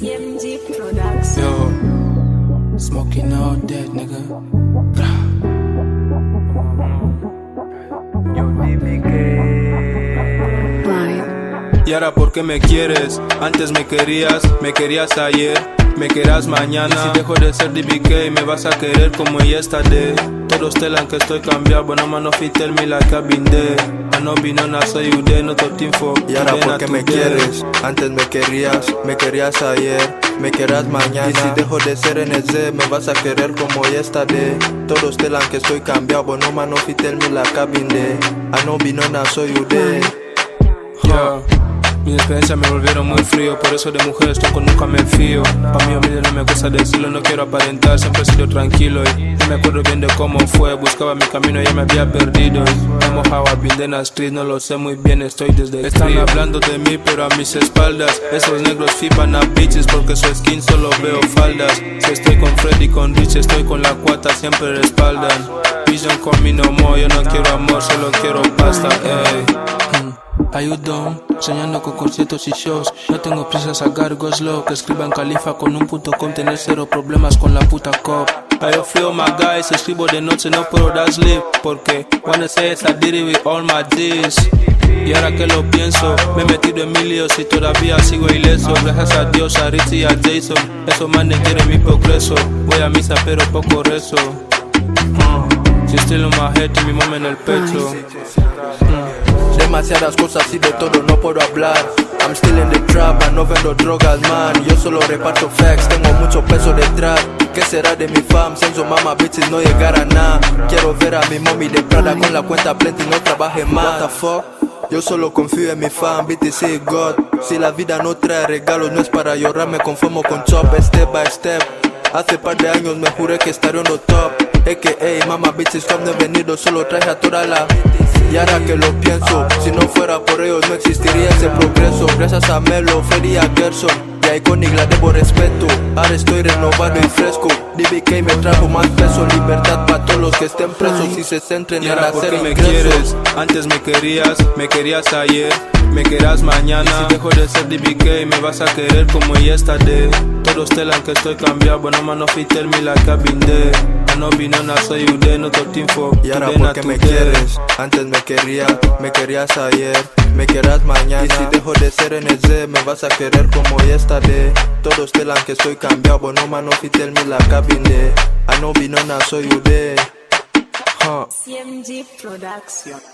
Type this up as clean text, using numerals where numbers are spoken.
CMG Products. Yo, smoking all that, nigga. Y ahora, ¿por qué me quieres? Antes me querías ayer, me querrás mañana. Y si dejo de ser DBK, me vas a querer como yesterday. Todos telan que estoy cambiado, but no man of it tell me like I've been there. I know be known as you there, not a team for. Y ahora, ¿por qué me quieres? Antes me querías ayer, me querrás mañana. Y si dejo de ser NZ, me vas a querer como yesterday. Todos telan que estoy cambiado, but no man of it tell me like I've been there. I know be known as you there. Yo, mis experiencias me volvieron muy frío, por eso de mujeres toco nunca me fío. Pa' mí humilde no me gusta decirlo, no quiero aparentar, siempre he sido tranquilo. Y no me acuerdo bien de cómo fue, buscaba mi camino y ya me había perdido. Y I'm how I've been in the street, no lo sé muy bien, estoy desde el Están hablando de mí pero a mis espaldas. Esos negros flipan a bitches porque su skin solo veo faldas. Si estoy con Freddy, con Rich, estoy con la cuata, siempre respaldan. Vision con mi no more, yo no quiero amor, solo quiero pasta, ey. Ayudón, soñando con conciertos y shows. No tengo prisa a sacar go slow. Que escriban Califa con un .com, tener cero problemas con la puta cop. I feel my guys, escribo de noche, no puedo dar sleep. Porque wanna say I did it with all my G's. Y ahora que lo pienso, me he metido en mil líos y todavía sigo ileso. Gracias a Dios, a Richie y a Jason. Esos manes quieren mi progreso. Voy a misa pero poco rezo. Si still on my head y mi mamá en el pecho. Demasiadas cosas y de todo no puedo hablar. I'm still in the trap, no vendo drogas, man. Yo solo reparto facts, tengo mucho peso detrás. ¿Qué será de mi fam? Senso mama bitches no llegará a nada. Quiero ver a mi mommy de Prada con la cuenta plenty, no trabaje más. What the fuck? Yo solo confío en mi fam, BTC God. Si la vida no trae regalos, no es para llorar, me conformo con chop, step by step. Hace par de años me juré que estaría en lo top. A.K.A. mama bitches come de venido, solo traje a toda la. Y ahora que lo pienso, si no fuera por ellos no existiría ese progreso. Gracias a Melo, Freddy y a Gerson, y a Iconic la debo respeto. Ahora estoy renovado y fresco. DBK me trajo más peso, libertad para todos los que estén presos y se centren en hacer me quieres. Antes me querías ayer, me querrás mañana. Y si dejo de ser DBK, me vas a querer como yesterday. Todos telan que estoy cambiado, but no man of it tell me like I've been there. I know be known as you there, not a team for. Y ahora, ¿por qué me quieres? Antes me querías ayer, me querrás mañana. Y si dejo de ser NZ, me vas a querer como yesterday. Todos telan que estoy cambiado, but no man of it tell me like I've been there. I know be known as you there. CMG Production.